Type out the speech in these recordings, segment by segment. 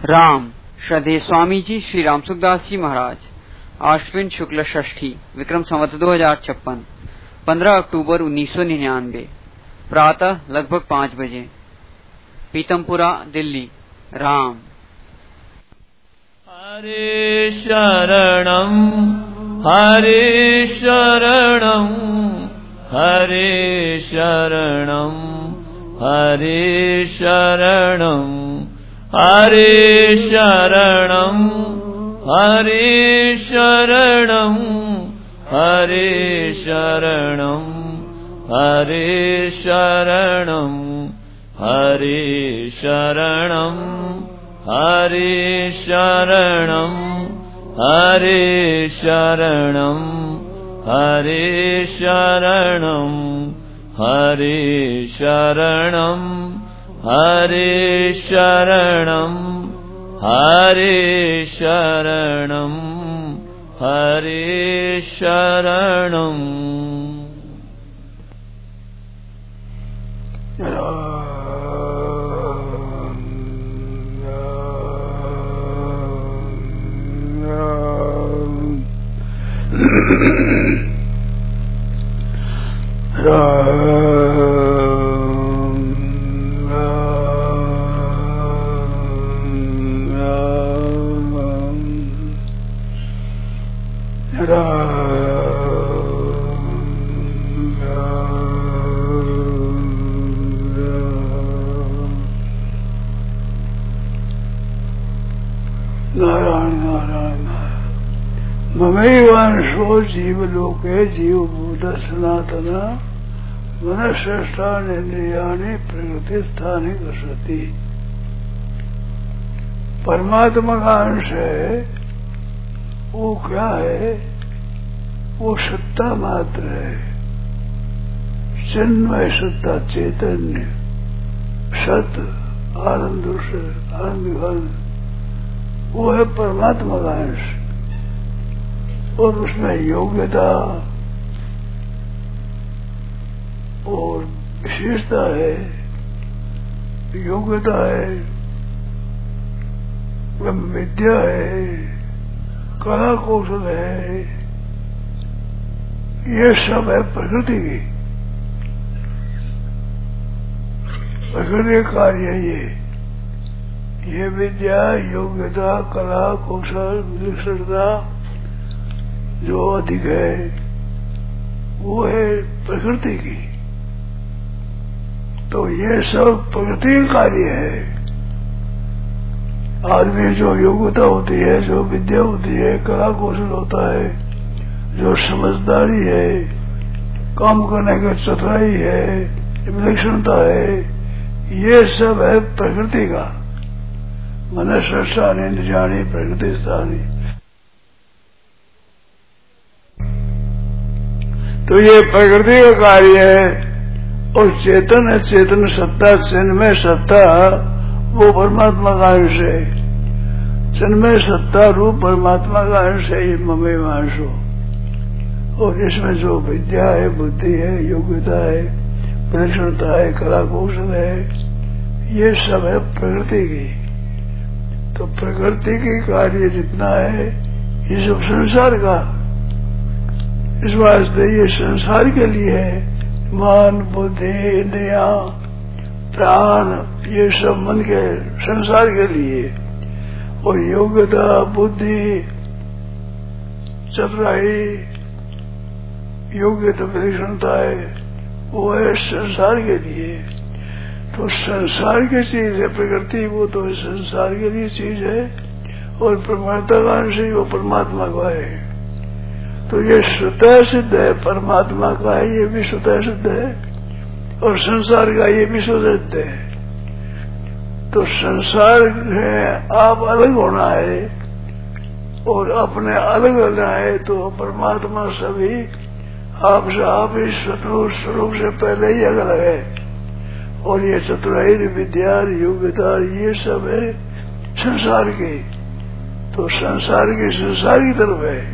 राम श्रद्धेय स्वामी जी श्री राम सुखदास जी महाराज। आश्विन शुक्ल षष्ठी विक्रम संवत 2056 15 अक्टूबर 1999 प्रातः लगभग 5 बजे पीतमपुरा दिल्ली। राम। हरे शरणम हरे शरणम हरे शरणम हरे शरणम हरे शरणम हरे शरणम हरे शरणम हरे शरणम हरे शरणम हरे शरणम हरे शरणम हरे शरणम हरे शरणम हरे शरणम हरे शरणम हरे शरणम। ममैवांशो जीवलोके जीवभूत सनातन मनश्रेष्ठानींद्रियाणि प्रकृति स्थाने गच्छति। परमात्मा का अंश है, वो क्या है? वो सत्ता मात्र है, चिन्मय सत्ता, चैतन्य, सत, आनंद, आनंद, वो है परमात्मा का अंश। और उसमें योग्यता और विशेषता है, योग्यता है, विद्या है, कला कौशल है, ये सब है प्रकृति की, प्रकृति कार्य ये विद्या, योग्यता, कला कौशल, विशेषता जो अधिक है वो है प्रकृति की। तो ये सब प्रकृति का कार्य है। आदमी जो योग्यता होती है, जो विद्या होती है, कला कौशल होता है, जो समझदारी है, काम करने की चतुराई है, विलक्षणता है, ये सब है प्रकृति का। मनश्रेष्ठानि इंद्रियाणि प्रकृति स्थानी। तो ये प्रकृति का कार्य है। और चेतन है, चेतन सत्ता, चिन्मय सत्ता, वो परमात्मा का अंश है। चिन्मय सत्ता रूप परमात्मा का अंश है ये ममैवांशो। और इसमें जो विद्या है, बुद्धि है, योग्यता है, विलक्षणता है, कला कौशल है, ये सब है प्रकृति की। तो प्रकृति की कार्य जितना है ये सब संसार का। इस वास्ते ये संसार के लिए है। मन, बुद्धि, इंद्रियां, प्राण, ये सब मन के संसार के लिए। और योग्यता, बुद्धि, चतुराई, योग्यता, विलक्षणता है, वो है संसार के लिए। तो संसार की चीज है प्रकृति, वो तो संसार के लिए चीज है। और परमात्मा का अंश वो परमात्मा का है। तो ये स्वतः सिद्ध है, परमात्मा का है, ये भी स्वतः सिद्ध है। और संसार का ये भी स्वतः सिद्ध है। तो संसार है आप अलग होना है और अपने अलग होना है। तो परमात्मा सभी आपसे आप ही स्वरूप से पहले ही अलग है। और ये चतुराई, विद्या, योग्यता, ये सब है संसार की। तो संसार की तरफ है।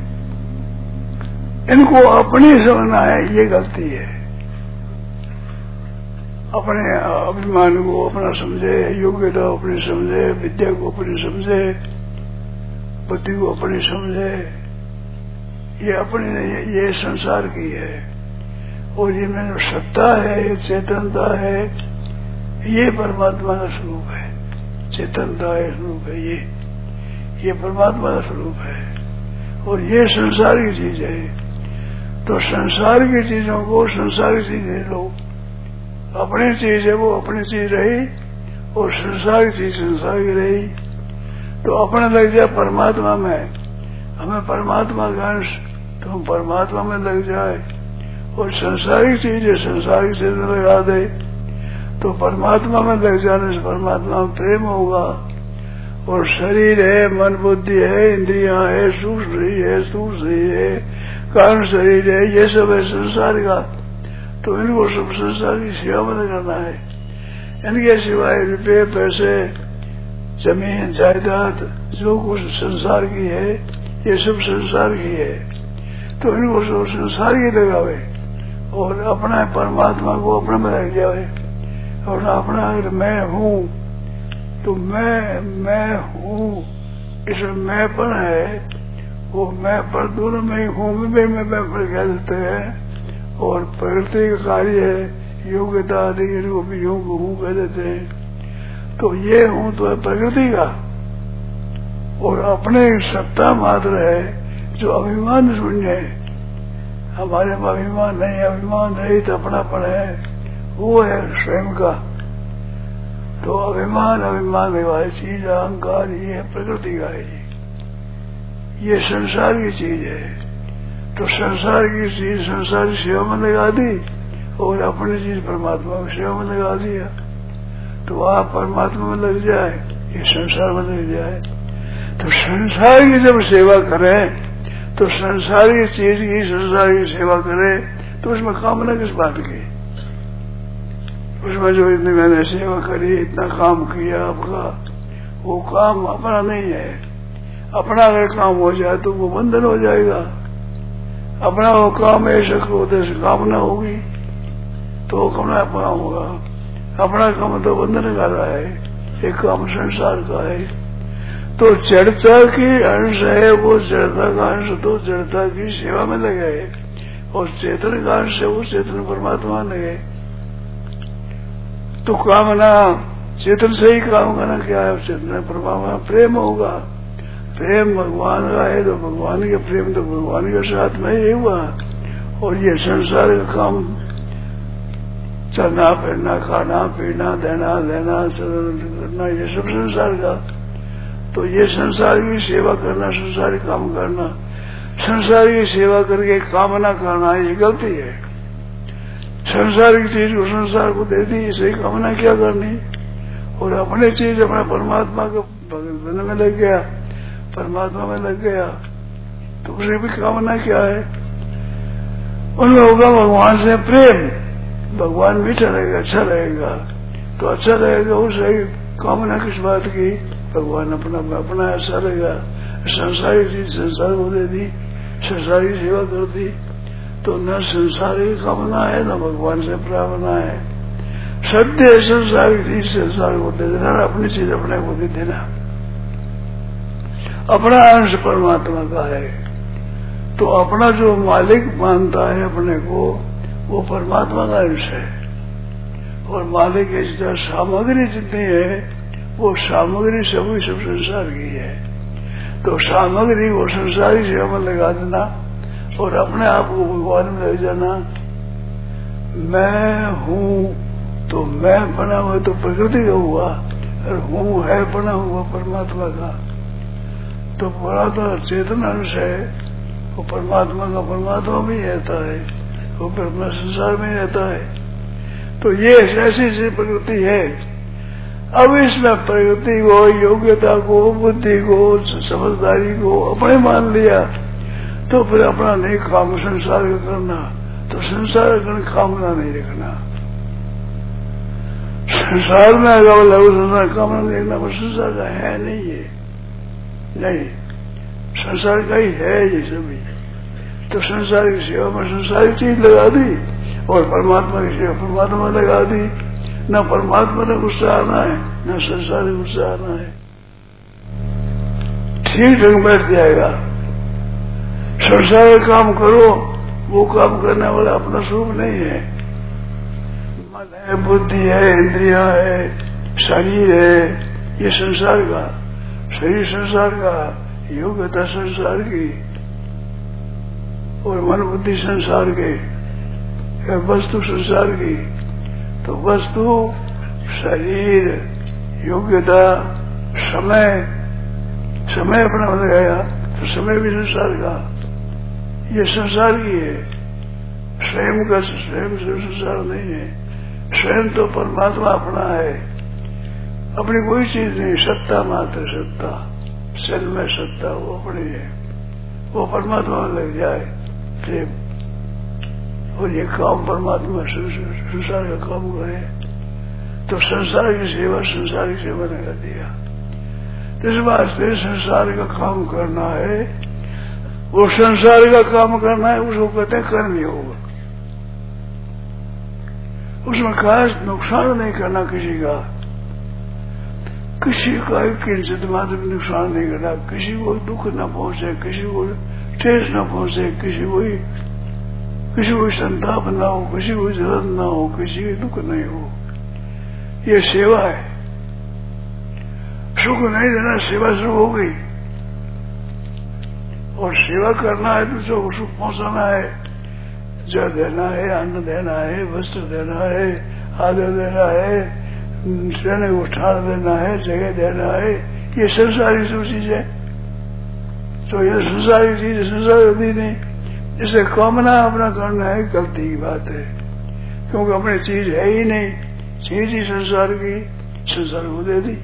इनको अपनी समझना है, ये गलती है। अपने अभिमान को अपना समझे, योग्यता अपनी समझे, विद्या को अपनी समझे, बुद्धि को अपनी समझे, ये अपनी ये संसार की है। और ये मेरा सत्ता है, ये चेतनता है, ये परमात्मा का स्वरूप है। चेतनता है, स्वरूप है, ये परमात्मा का स्वरूप है। और ये संसार की चीज है। तो संसार की चीजों को संसार की चीजें लो, अपनी चीज है वो अपनी चीज रही, और संसार की चीज संसार की रही। तो अपने लग जाए परमात्मा में, हमें परमात्मा का अंश, तो हम परमात्मा में लग जाए, और संसारिक चीज है संसारिक चीज में लगा दे, तो परमात्मा में लग जाने से परमात्मा में प्रेम होगा। और शरीर है, मन बुद्धि है, इंद्रियां है, सूक्ष्म शरीर है, स्थूल शरीर है, कारण शरीर है, ये सब है संसार का। तो इनको सब संसार की सेवा में करना है। इनके सिवाय रुपये पैसे जमीन जायदाद जो कुछ संसार की है, ये सब संसार की है। तो इनको सब संसार की लगावे और अपना परमात्मा को अपने में रख जाए। और अपना अगर मैं हूँ तो मैं हूँ, इसमें मैंपन है, वो मैं पर दोनों में हूँ में पर कह देते हैं। और प्रकृति का कार्य है योग्यता आदि को भी हूँ कह देते हैं। तो ये हूँ तो है प्रकृति का, और अपने सत्ता मात्र है जो अभिमान शून्य है। हमारे में अभिमान नहीं, अभिमान रहित अपनापन है, वो है स्वयं का। तो अभिमान वाली चीज अहंकार ये प्रकृति का है, ये संसार की चीज है। तो संसार की चीज संसार की सेवा में लगा दी और अपनी चीज परमात्मा की सेवा में लगा दिया। तो आप परमात्मा में लग जाए, ये संसार में लग जाए। तो संसार की जब सेवा करें तो संसार की चीज की संसार की सेवा करें, तो उसमें कामना किस बात की? उसमें जो इतनी मैंने सेवा करी, इतना काम किया आपका, वो काम अपना नहीं है। अपना अगर काम हो जाए तो वो बंधन हो जाएगा। अपना वो काम ऐसे क्रोध से कामना होगी तो वो कामना काम होगा। अपना काम तो बंधन कर रहा है, एक काम संसार का है। तो जड़ता की अंश है, वो जड़ता का अंश तो जड़ता की सेवा में लगे, और चेतन का अंश है वो चेतन परमात्मा लगे। तो कामना चेतन से ही काम करना क्या है? चेतन परमात्मा प्रेम होगा। प्रेम भगवान का है तो भगवान के प्रेम तो भगवान के साथ में ही हुआ। और ये संसार का काम चलना फिरना, खाना पीना, देना लेना, करना, ये सब संसार का। तो ये संसार की सेवा करना, संसारी काम करना, संसार की सेवा करके कामना करना, ये गलती है। संसार की चीज को संसार को दे दी, इसे कामना क्या करनी? और अपने चीज अपने परमात्मा को भगवान में लग गया, परमात्मा में लग गया, तो उसे भी कामना क्या है? उनमें होगा भगवान से प्रेम, भगवान मीठा लगेगा, अच्छा लगेगा। तो अच्छा लगेगा, उसे कामना किस बात की? भगवान अपना अच्छा लगेगा। संसारी चीज संसार को दे दी, संसारी सेवा कर दी, तो न संसार की कामना है न भगवान से प्रार्थना है। सत्य संसार की चीज संसार को दे देना, अपनी चीज अपने को दे देना। अपना अंश परमात्मा का है, तो अपना जो मालिक मानता है अपने को, वो परमात्मा का अंश है। और मालिक की सामग्री जितनी है वो सामग्री सभी सब संसार की है। तो सामग्री वो संसारी सेवा में लगा देना और अपने आप को भगवान में ले जाना। मैं हूँ तो मैं बना हुआ तो प्रकृति का हुआ, और हूँ है बना हुआ परमात्मा का। तो परमात्मा चेतन अंश है, वो परमात्मा का परमात्मा भी रहता है, वो परमात्मा संसार में रहता है। तो ये ऐसी प्रकृति है। अब इसमें प्रकृति को, योग्यता को, बुद्धि को, समझदारी को अपने मान लिया, तो फिर अपना नहीं काम संसार का करना, तो संसार का कामना नहीं रखना। संसार में अगर लघु संसार कामना नहीं रखना, वो संसार का है नहीं, ये नहीं, संसार का ही है ये सभी। तो संसार की सेवा में संसारी चीज लगा दी और परमात्मा की सेवा परमात्मा लगा दी, न परमात्मा ने गुस्सा आना है, न संसार में गुस्सा आना है। ठीक ढंग बैठ जाएगा। संसार का काम करो, वो काम करने वाला अपना स्वरूप नहीं है। मन है, बुद्धि है, इंद्रिया है, शरीर है, ये संसार का। शरीर संसार का, योग्यता संसार की, और मन बुद्धि संसार के, वस्तु संसार की। तो वस्तु, शरीर, योग्यता, समय अपना लगाया तो समय भी संसार का, ये संसार की है। स्वयं का स्वयं संसार नहीं है। स्वयं तो परमात्मा अपना है, अपनी कोई चीज नहीं, सत्ता मात्र सत्ता, शरीर में सत्ता वो अपनी है। वो परमात्मा में लग जाए प्रेम, और ये काम परमात्मा संसार का काम करे, तो संसार की सेवा ने कर दिया। इस वास्ते संसार का काम करना है, वो संसार का काम करना है, उसको कहते हैं कर्म योग। उसमें खास नुकसान नहीं करना किसी का किंचित मात्र भी नुकसान नहीं करना, किसी को दुख न पहुंचे, किसी को ठेस न पहुंचे, किसी को संताप न हो, किसी को जलन न हो, किसी को दुख नहीं हो। ये सेवा है। सुख नहीं देना, सेवा शुरू हो गई। और सेवा करना है दूसरों को सुख पहुंचाना है, जल देना है, अन्न देना है, वस्त्र देना है, आदर देना है, रहने को ठाड़ देना है, जगह देना है। ये संसारी सब चीज है। तो ये संसारी चीज संसार होती नहीं, इसे कामना अपना करना है, गलती की बात है। क्योंकि अपनी चीज है ही नहीं, चीज ही संसार की, संसार को दे दी।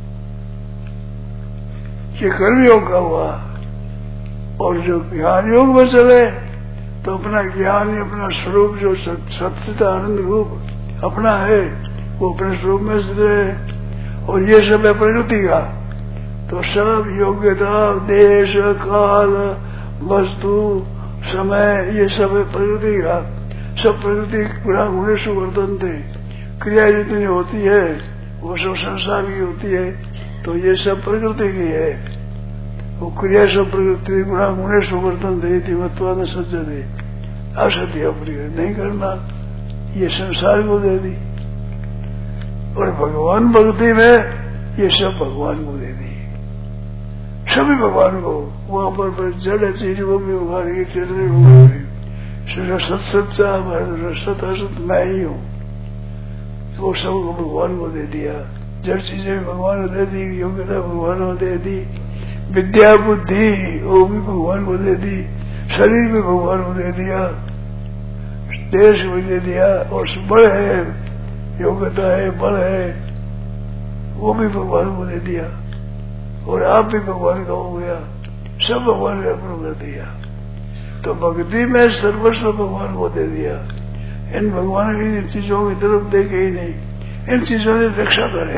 ये कर्मयोग का हुआ। और जो ज्ञान योग में चले तो अपना ज्ञान, अपना स्वरूप जो सत्य आनंद रूप अपना है, वो अपने स्वरूप में स्थित रहे। और ये सब है प्रकृति का। तो सब योग्यता, देश, काल, वस्तु, समय, ये सब है प्रकृति का। सब प्रकृति गुणा गुणेश वर्तन थे। क्रिया जितनी होती है वो सब संसार की होती है। तो ये सब प्रकृति की है। वो क्रिया सब प्रकृति गुणा गुणेश वर्तन थे, मत्वान सज्जते असत्य अप्रिय नहीं करना, ये संसार को दे दी। और भगवान भक्ति में ये सब भगवान को दे दी, सभी भगवान को। वहां पर जड़ चीज वो भी भगवान की, चेतने भगवान की, सत असत मैं ही हूँ, वो सबको भगवान को दे दिया। जड़ चीजें भगवान को दे दी, योग्यता भगवान को दे दी, विद्या बुद्धि वो भी भगवान को दे दी, शरीर भी भगवान को दे दिया, देश भी दे दिया। और बल है, योग्यता है, बल है, वो भी भगवान को दे दिया। और आप भी भगवान का हो गया, सब भगवान का अर्पण कर दिया। तो भक्ति में सर्वस्व भगवान को दे दिया। इन भगवान की चीजों की तरफ देखे ही नहीं, इन चीजों की रक्षा करें।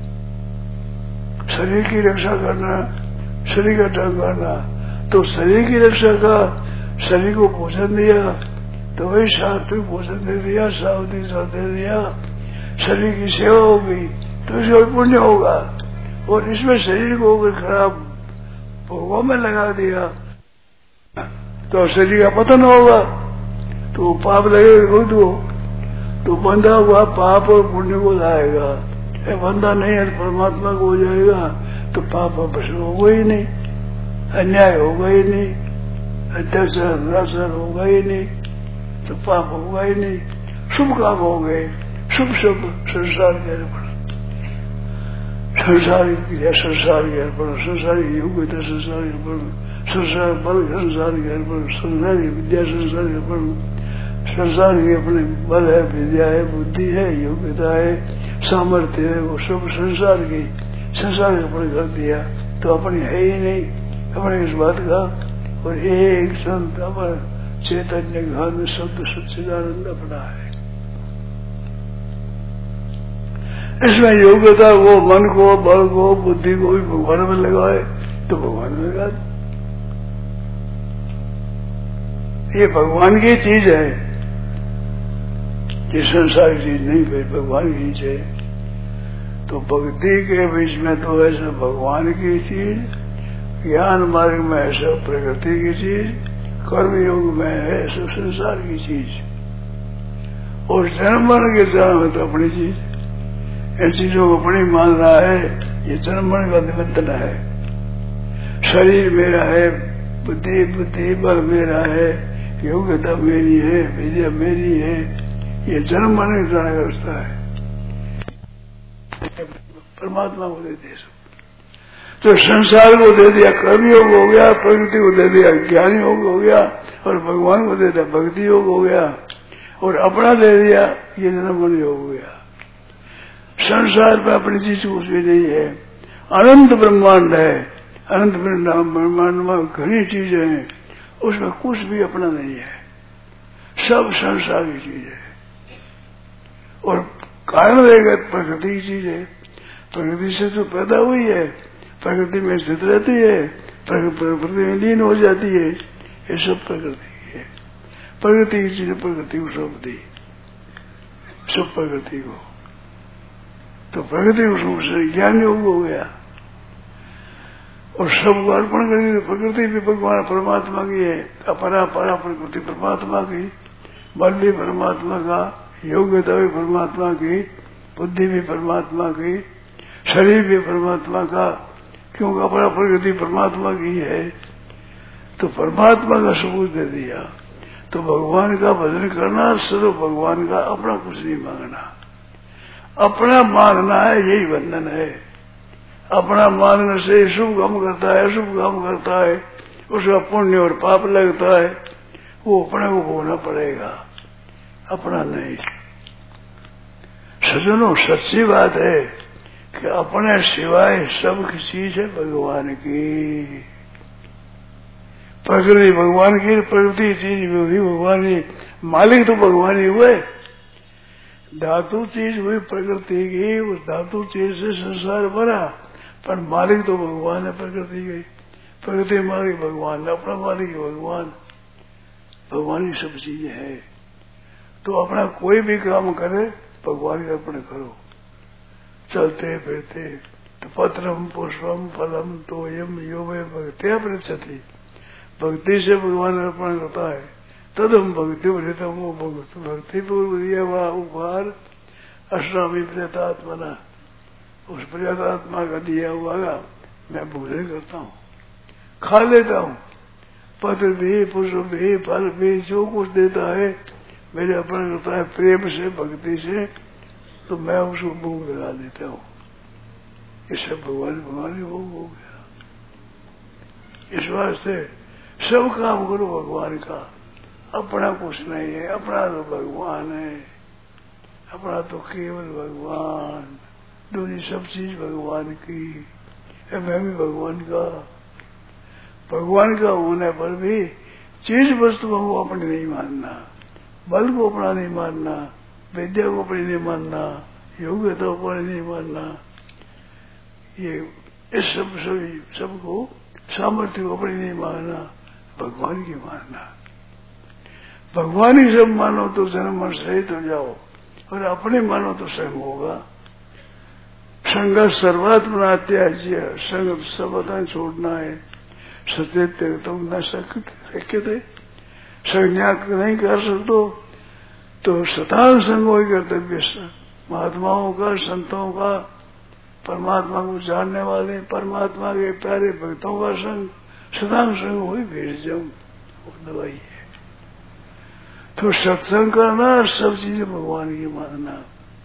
शरीर की रक्षा करना, शरीर का ढंग करना, तो शरीर की रक्षा का, शरीर को भोजन दिया तो वही सात्विक भोजन दे दिया, सावधि दे दिया। शरीर की सेवा होगी तो इसका पुण्य होगा। और इसमें शरीर को खराब भोगों में लगा दिया तो शरीर का पतन होगा, तो पाप लगेगा खुद को। तो बंधा हुआ पाप और पुण्य को लाएगा। बंधा नहीं है परमात्मा को हो जाएगा तो पाप वापस होगा ही नहीं, अन्याय होगा ही नहीं, अत्याचार दुराचार होगा ही नहीं, तो पाप होगा ही नहीं। शुभ काम हो गए, शुभ शुभ संसार के अर्पण, संसार क्रिया संसार के अर्पण, संसार की योग्यता संसार के अर्पण, संसार बल संसार के अर्पण, संसार की विद्या संसार के अर्पण, संसार की अपने बल है, विद्या है, बुद्धि है, योग्यता है, सामर्थ्य है, वो सब संसार की, संसार का अर्पण कर दिया। तो अपनी है ही नहीं अपने इस बात का। और एक संत अमर चैतन्य घन शब्द सच्चिदानंद अपना है। इसमें योग्यता वो मन को, बल को, बुद्धि को भी भगवान में लगाए तो भगवान में लगा। ये भगवान की चीज है। ये संसार की चीज नहीं, फिर भगवान की चीज है। तो भक्ति के बीच में तो ऐसा भगवान की चीज, ज्ञान मार्ग में है सब प्रकृति की चीज, कर्म योग में है सब संसार की चीज, और जन्म मरण के जन्म है तो अपनी चीज। इन चीजों को अपनी मान रहा है, ये जन्म मरण का निबंधन है। शरीर मेरा है, बुद्धि बल मेरा है, योग्यता मेरी है, विद्या मेरी है, ये जन्म मरण का रास्ता है। परमात्मा को दे दे तो संसार को दे दिया, कर्म योग हो गया, प्रकृति को दे दिया ज्ञान योग हो गया, और भगवान को दे दिया भक्ति योग हो गया, और अपना दे दिया ये जन्म मरण योग हो गया। संसार में अपनी चीज कुछ भी नहीं है, अनंत ब्रह्मांड है, अनंत ब्रह्मांड में घनी चीजें हैं, उसमें कुछ भी अपना नहीं है, सब संसार की चीज है। और कारण रहेगा प्रकृति की चीज है, प्रकृति से तो पैदा हुई है, प्रकृति में स्थित रहती है, प्रकृति में लीन हो जाती है, ये सब प्रकृति की है। प्रकृति की चीज प्रकृति को सौंप दी, सब प्रकृति को, तो प्रकृति को सौंप ज्ञान योग हो गया, और सबको अर्पण करेंगे। प्रकृति भी भगवान परमात्मा की है, अपरा प्रकृति परमात्मा की, बल भी परमात्मा का, योग्यता भी परमात्मा की, बुद्धि भी परमात्मा की, शरीर भी परमात्मा का, क्योंकि अपरा प्रकृति परमात्मा की है, तो परमात्मा का सबूत दे दिया। तो भगवान का भजन करना, सर्व भगवान का, अपना कुछ नहीं मांगना, अपना मानना है, यही बंधन है। अपना मानने से शुभ काम करता है, अशुभ काम करता है, उसका पुण्य और पाप लगता है, वो अपने को भोगना पड़ेगा, अपना नहीं। सज्जनों, सच्ची बात है कि अपने सिवाय सब की चीज है भगवान की। प्रकृति भगवान की, प्रकृति चीज भी भगवान की, मालिक तो भगवान ही हुए। धातु चीज हुई प्रकृति की, उस धातु चीज से संसार बना, पर मालिक तो भगवान है प्रकृति की। प्रकृति मालिक भगवान, अपना मालिक भगवान, भगवान की सब चीजें है। तो अपना कोई भी काम करे भगवान का अर्पण करो। चलते फिरते तो पत्रम पुष्पम फलम तोयम यो वे भक्त्या पृच्छति, भक्ति से भगवान अर्पण करता है। तदम भक्ति वृतम भक्ति पूर्व दिया हुआ उपहार अष्टामी प्रेतात्मना, उस प्रेतात्मा का दिया हुआ मैं भोजन करता हूँ, खा लेता हूँ। पत्र भी, पुष्प भी, फल भी, जो कुछ देता है मेरे अर्पण करता है प्रेम से, भक्ति से, तो मैं उसको भोग लगा देता हूँ। इससे भगवान ही भोग हो गया। इस वास्ते सब काम करो भगवान का, अपना कुछ नहीं है, अपना तो भगवान है, अपना तो केवल भगवान, दूसरी सब चीज भगवान की, मैं भी भगवान का। भगवान का होने पर भी चीज वस्तुओं को अपने नहीं मानना, बल को अपना नहीं मानना, विद्या को अपनी नहीं मानना, योग्यता को अपनी नहीं मानना, ये इस सबको सामर्थ्य को अपनी नहीं मानना, भगवान की मानना। भगवान ही सब मानो तो जन्म मरण सहित हो जाओ, और अपने मानो तो संग होगा। संग सर्वात्मना त्याज्य, संग सर्वथा छोड़ना है। सत्य तुम न शक्य थे, संज्ञा नहीं कर सकते तो सतान संग वही कर्तव्य। महात्माओं का, संतों का, परमात्मा को जानने वाले, परमात्मा के प्यारे भक्तों का संग, सतान संग वही भेजम दवाई है। तो सत्संग करना, सब चीजें भगवान की मानना।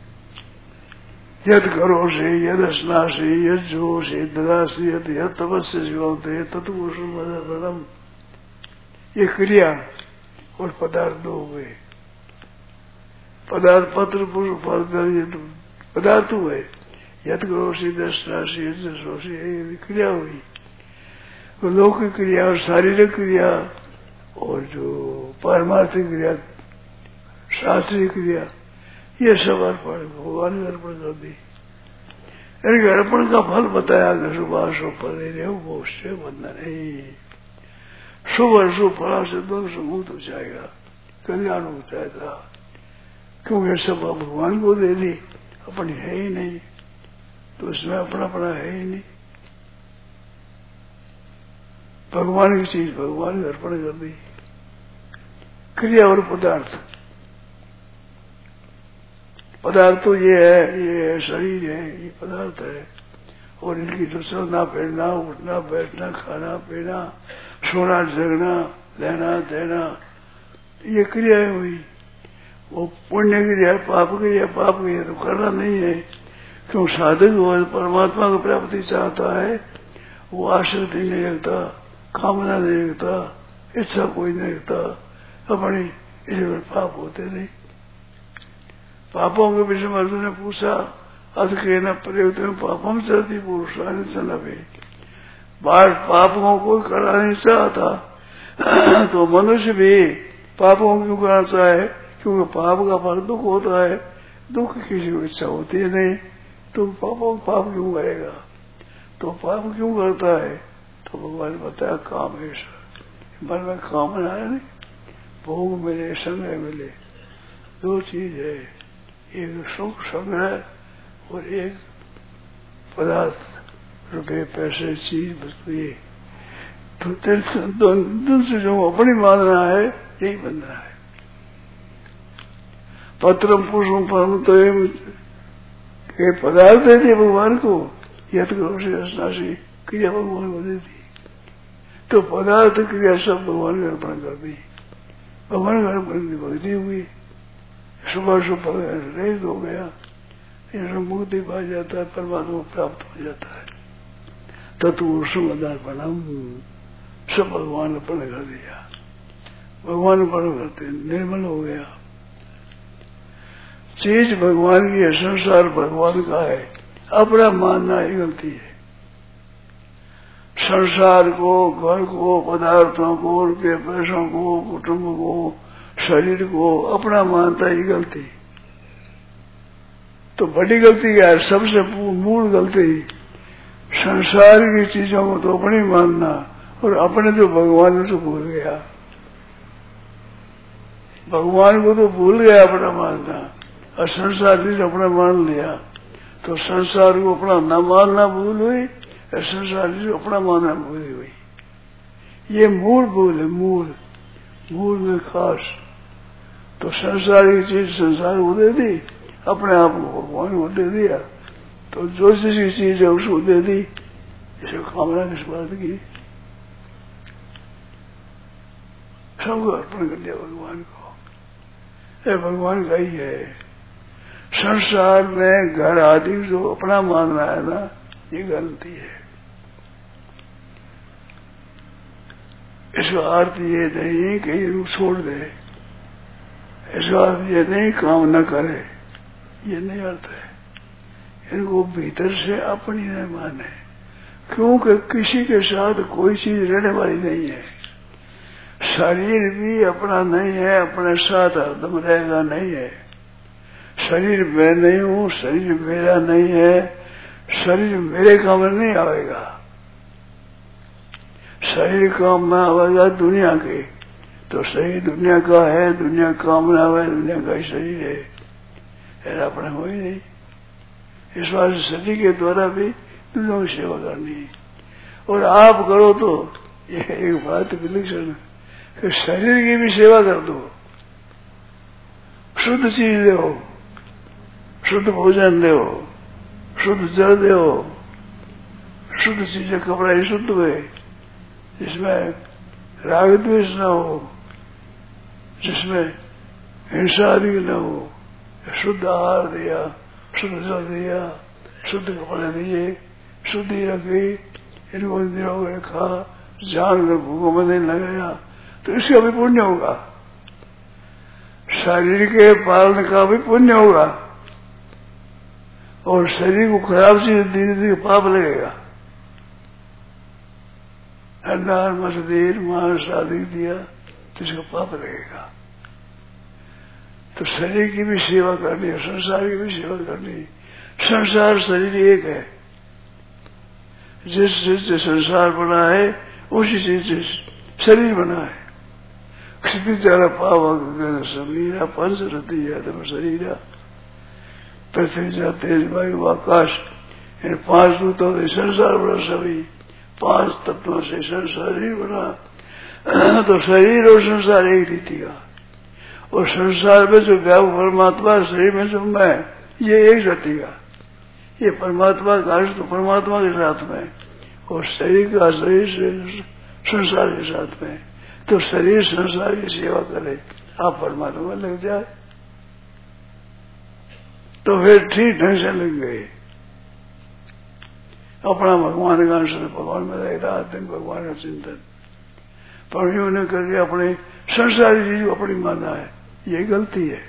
यद करो से, यद स्ना से, यद जो से, ददा से, यद तपस्या शिवते तत्पुरुषम। ये क्रिया और पदार्थ दो हुए। पदार्थ पत्र पुरुष फल पदार्थ हुए। यद करो से, दस्ना से, यद जसो से, ये क्रिया हुई। तो लौकिक क्रिया और शारीरिक क्रिया और जो पारमार्थिक क्रिया, शास्त्रीय क्रिया, ये सब अर्पण भगवान ने अर्पण कर दी। इनके अर्पण का फल बताया कि शुभाशुभ फल मोक्ष बंधन नहीं। शुभ अशुभ फला से द्वंद मुक्त हो जाएगा, कल्याण हो जाएगा। क्योंकि सब भगवान को दे दी, अपनी है ही नहीं, तो उसमें अपना है ही नहीं। भगवान की चीज भगवान को अर्पण कर दी। क्रिया और पदार्थ, पदार्थ तो ये है शरीर है, ये पदार्थ है, और इनकी जो चलना फिरना, उठना बैठना, खाना पीना, सोना जगना, लेना देना, ये क्रियाएं हुई। वो पुण्य क्रिया, पाप क्रिया, पाप क्रिया तो करना नहीं है, क्यों साधक वो परमात्मा को प्राप्ति चाहता है, वो आसक्ति नहीं रखता, कामना नहीं रखता, इच्छा कोई नहीं रखता अपनी, इसलिए पाप होते नहीं। पापों के विषय में अर्जुन ने पूछा, अथ के न प्रयुक्त पापम चलती पुरुषान चलवे, बाहर पापों को करना नहीं चाहता तो मनुष्य भी पापों क्यों करना चाहे, क्योंकि पाप का फल दुख होता है, दुख किसी को इच्छा होती है नहीं, तो पाप क्यों करेगा, तो पाप क्यों करता है, तो भगवान बताया काम है, मन में कामना है नहीं, भोग मिले संग्रह मिले, दो चीज है, एक सुख संग्रह और एक पदार्थ, रुपये पैसे चीज वस्तु, ये दूसरे जो अपनी मानना है यही बंधना है। पत्रम पुरुषम परम तो ये पदार्थ देते भगवान को, यथ से क्रिया भगवान को देती, तो पदार्थ क्रिया सब भगवान को अर्पण कर दी, भगवान को अर्पण की भक्ति हुई, सुबह सुबह रहित हो गया, मुक्ति पा जाता है, परमात्मा प्राप्त हो जाता है। तत्व समाधान बना सब भगवान अर्पण कर दिया, भगवान अर्पण करते निर्मल हो गया। चीज भगवान की है, संसार भगवान का है, अपना मानना ही गलती है। संसार को, घर को, पदार्थों को, रुपये पैसों को, कुटुंब को, शरीर को अपना मानता ही गलती, तो बड़ी गलती क्या है, सबसे मूल गलती संसार की चीजों को तो अपनी मानना, और अपने जो भगवान ने तो भूल गया, भगवान को तो भूल गया अपना मानना, और संसार भी अपना मान लिया, तो संसार को अपना न मानना भूल हुई, और संसार भी अपना मानना भूल हुई। ये मूल भूल है, मूल में खास। तो संसार की चीज संसार को दे दी, अपने आप को भगवान को दे दिया, तो जो जिसकी चीज है उसको दे दी, इसे कामना किस बात की, सबको अर्पण कर दिया भगवान को। ये भगवान का ही है। संसार में घर आदि जो अपना मानना है ना, ये गलती है। इसका अर्थ ये नहीं कि ये छोड़ दे, इसका अर्थ ये नहीं काम न करे, ये नहीं अर्थ है। इनको भीतर से अपनी न माने, क्योंकि किसी के साथ कोई चीज रहने वाली नहीं है। शरीर भी अपना नहीं है, अपने साथ हरदम रहेगा नहीं है। शरीर मैं नहीं हूं, शरीर मेरा नहीं है, शरीर मेरे काम में नहीं आएगा, शरीर काम में आएगा दुनिया के, तो शरीर दुनिया का है, दुनिया काम ना आवे, दुनिया का ही शरीर है, ऐसा अपने हो ही नहीं। इस बात से शरीर के द्वारा भी दूसरों की सेवा करनी है, और आप करो तो ये एक बात विलक्षण कि शरीर की भी सेवा कर दो, शुद्ध चीज दो, शुद्ध भोजन दो, शुद्ध जल दो, शुद्ध चीजें, कपड़ा ही शुद्ध हुए, जिसमें राग द्वेष न हो, जिसमें हिंसा भी न हो, शुद्ध आहार दिया, शुद्ध जल दिया, शुद्ध कपड़े दिए, शुद्धि रखी, इनको निरोग रखा, जानकर भूखों में नहीं लगाया, तो इसका भी पुण्य होगा। शरीर के पालन का भी पुण्य होगा, और शरीर को खराब चीज धीरे धीरे पाप लगेगा। अनार मसदीर मांस आदि दिया तो इसका पाप लगेगा। तो शरीर की भी सेवा करनी है, संसार की भी सेवा करनी है। संसार शरीर एक है, जिस चीज से संसार बना है उसी चीज से शरीर बना है, क्षितिजल पावक गगन समीरा पंच रति आदम शरीरा पृथ्वी जल तेज वायु आकाश इन 5 दूतों से संसार बना, सभी 5 तत्वों से संसार ही बना। तो शरीर और संसार एक रीति का, और संसार में जो व्यापक परमात्मा, शरीर में जो मैं, ये एक रीति का। ये परमात्मा का अंश तो परमात्मा के साथ में, और शरीर का शरीर से संसार के साथ में। तो शरीर संसार की सेवा करे, आप परमात्मा में लग जाए तो फिर ठीक ढंग से लग गए। अपना भगवान का अंश भगवान में रहता, दिन भगवान का चिंतन, पर यूं न करके अपने संसारी चीज को अपनी माना है, ये गलती है।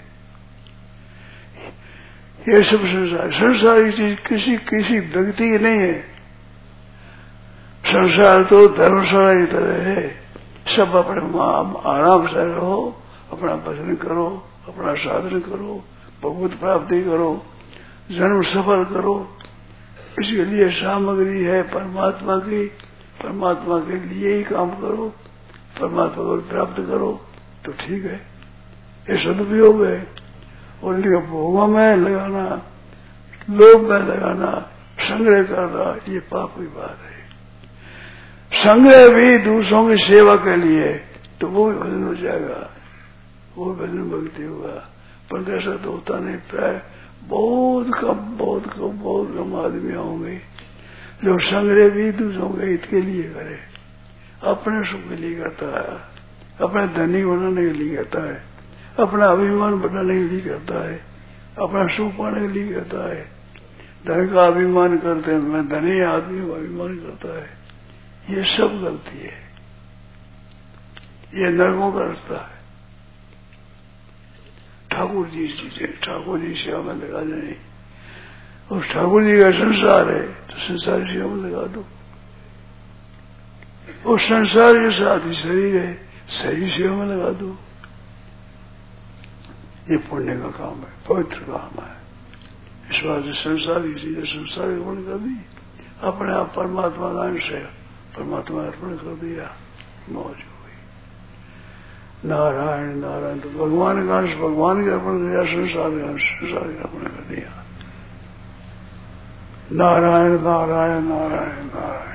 ये सब संसारी चीज किसी व्यक्ति की नहीं है। संसार तो धर्मशाला की तरह है, सब अपने आराम से रहो, अपना भजन करो, अपना साधन करो, भगवत प्राप्ति करो, जन्म सफल करो। इसके लिए सामग्री है परमात्मा की, परमात्मा के लिए ही काम करो, परमात्मा को प्राप्त करो तो ठीक है। ये सदुपयोग है। और इनके भोगों में लगाना, लोभ में लगाना, संग्रह करना, ये पाप की बात है। संग्रह भी दूसरों की सेवा के लिए, तो वो भी भजन हो जाएगा, वो भजन भक्ति होगा। पर ऐसा तो होता नहीं, प्राय बहुत कम आदमी होंगे जो संग्रह भी दूसरों के हित के लिए करे, अपने सुख के लिए करता है, अपने धनी बनाने के लिए करता है, अपना अभिमान बढ़ाने के लिए करता है, अपना सुख पाने के लिए करता है। धन का अभिमान करते हैं, मैं धनी आदमी को अभिमान करता है, ये सब गलती है, ये नरकों का रास्ता है। ठाकुर जी चीजें, ठाकुर जी सेवा में लगा दें, और ठाकुर जी का संसार है तो संसार सेवा में लगा दो। और संसार के साथ ही शरीर है, शरीर सेवा में लगा दो। ये पुण्य का काम है, पवित्र काम है। इस बात से संसार की चीजें संसार अर्पण कर दी, अपने आप परमात्मा का अंश है, परमात्मा अर्पण कर दिया, मौज हो गई। नारायण नारायण, तो भगवान का अंश भगवान का अर्पण किया, संसार का अंश संसार का अर्पण कर दिया। नारायण नारायण नारायण नारायण।